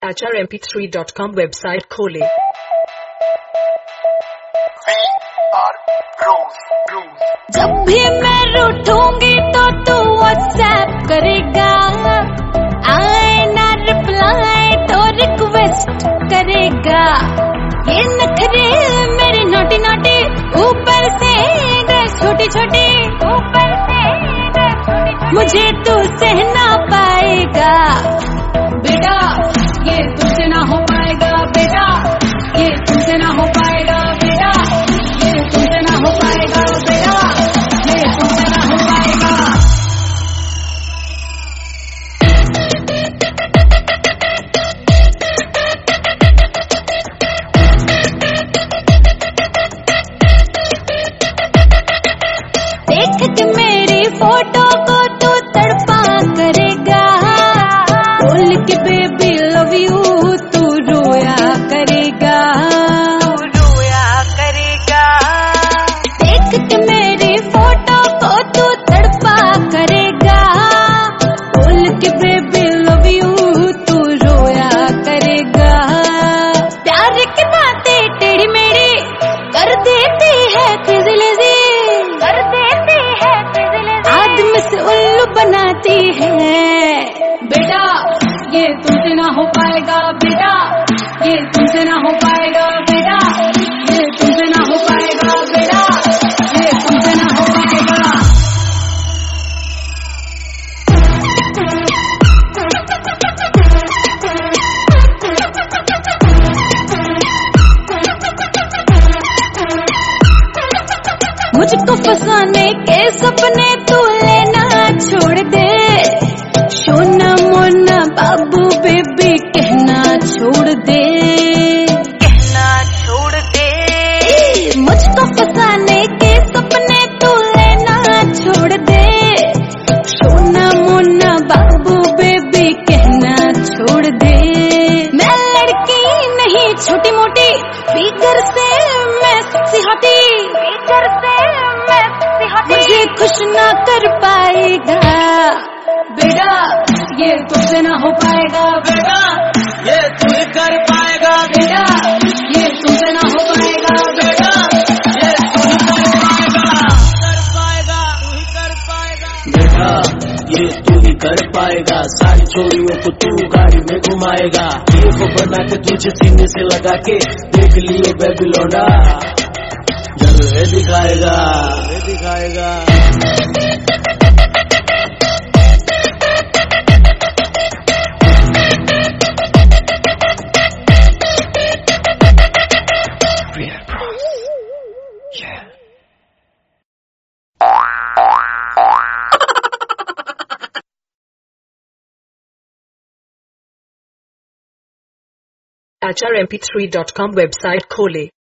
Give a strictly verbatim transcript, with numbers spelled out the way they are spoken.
H R M P three dot com website खोले। जब भी मैं रूठूंगी तो तू व्हाट्सएप करेगा, आए ना रिप्लाई तो रिक्वेस्ट करेगा। ये नखरे मेरी नोटी नोटी, ऊपर से ड्रेस छोटी छोटी, ऊपर से ड्रेस छोटी छोटी, मुझे तू सहना पाएगा बेटा, ये तुझसे ना हो पाएगा बेटा, ये तुझसे ना हो पाएगा बेटा, ये तुझसे ना हो पाएगा बेटा, ये तुझसे ना हो पाएगा। देख के मेरी फोटो को तू तड़पा करेगा, बोल के बेबी लव यू तू रोया करेगा, तू रोया करेगा। देख के मेरी फोटो को तू तड़पा करेगा, बोल के बेबी लव यू तू रोया करेगा। प्यार की बातें टेढ़ी मेढ़ी कर देती है खिजलिजी, कर देती है खिजलिजी, आदमी से उल्लू बनाती है बेटा, ये तुमसे ना हो पाएगा बेटा, ये तुमसे ना हो पाएगा बेटा, ये तुमसे ना हो पाएगा बेटा, ये तुमसे ना हो पाएगा। मुझको फंसाने के सपने तू लेना छोड़ दे, सोना मोना बाबू बेबी कहना छोड़ दे, कहना छोड़ दे। मुझको फंसाने के सपने तू लेना छोड़ दे, सोना मोना बाबू बेबी कहना छोड़ दे। मैं लड़की नहीं छोटी मोटी, फिगर से मैं सी हटी, फिगर से मैं सी हटी, मुझे खुश ना कर पाएगा बेटा, ये तुझसे ना हो पाएगा बेटा, ये तू ही कर पाएगा बेटा, ये तुझसे ना हो पाएगा बेटा, ये तू ही कर पाएगा, कर पाएगा, तू ही कर पाएगा बेटा, ये तू ही कर पाएगा। सारी छोरियों को तू गाड़ी में घुमाएगा, ये को बना के तुझे सीने से लगा के देख लियो बेबी लौंडा, जलवे दिखाएगा, दिखाएगा। H R M P three dot com website खोले।